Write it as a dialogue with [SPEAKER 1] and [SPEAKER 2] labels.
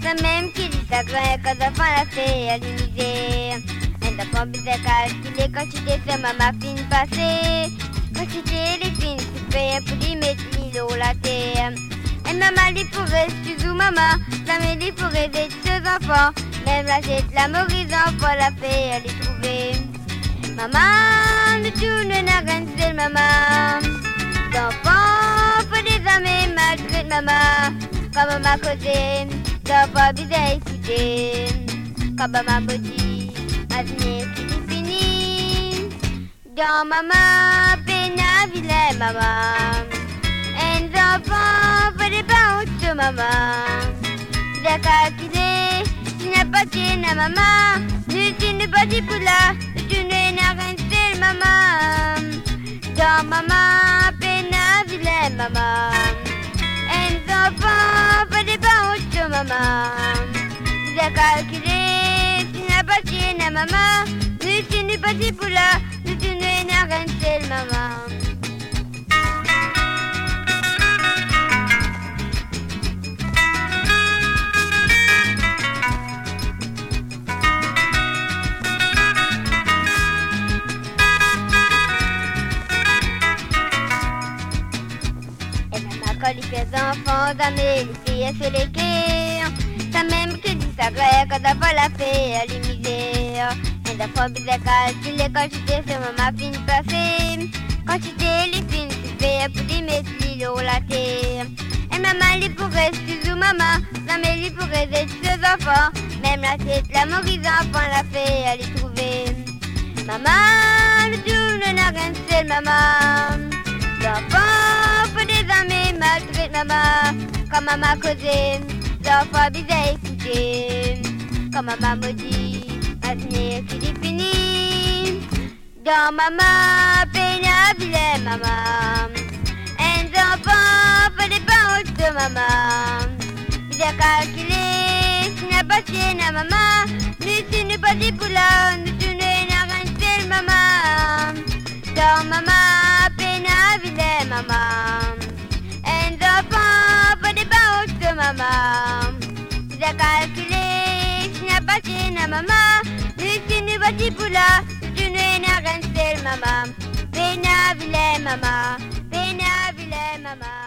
[SPEAKER 1] la même qui dit ça grand quand l'enfant l'a fait à l'unité. Un enfant bizarre calculé quand tu t'es fait maman fine passée. Quand tu t'es les fines, tu fais pour lui mettre l'îlot la terre. Et maman lui pourrait tu maman, jamais lui pourrait aider ses enfants. Même la tête, la mauvaise enfant la fait à les trouver. Maman, nous tournons la grande seule maman. D'enfants, faut des amis malgré maman. Quand maman causait, d'enfants bizarre écouter. Quand maman me dit, avenir qui fini. Dans maman, peine à vilain maman. Un enfant, faut des parents de maman. J'ai calculé, tu n'as pas tienne à maman. Tu n'es pas dit pour là, tu n'es rien seul maman. Dans maman, peine à vilain maman. Un enfant, faut des parents de maman. J'ai calculé, tu n'as pas tienne à maman. Tu n'es pas dit pour là, tu n'es rien seul maman. Quand il fait enfants, d'amis, les filles sur les quais. Ça même que dit ça grec, quand d'abord la fait à l'humisère. Un enfant bizarre calculé quand tu t'es sur maman fine passée. Quand tu t'es les fines, tu fais pour lui mettre l'îlot la terre. Et maman lui pourrait tu maman, jamais lui pourrait aider ses enfants. Même la tête, la mauvaise enfant la fait à les trouver. Maman, le tour n'a rien seul maman. L'enfant, faut des amis malgré maman. Quand maman causait, l'enfant bizarre écouter. Quand maman me dit, avenir qui est fini. Dans maman, peine à vilain maman. Un enfant, faut des paroles de maman. Bizarre calculé, tu n'as pas tienne à maman. Mais tu n'es pas dit pour là, tu n'es rien seul maman. Dans maman, peine à vilain maman. Un enfant, faut des paroles de maman. Bizarre calculé, tu n'as pas tienne à maman. Mais tu n'es pas dit pour là, tu n'es rien seul maman. Peine à vilain maman, peine à vilain maman.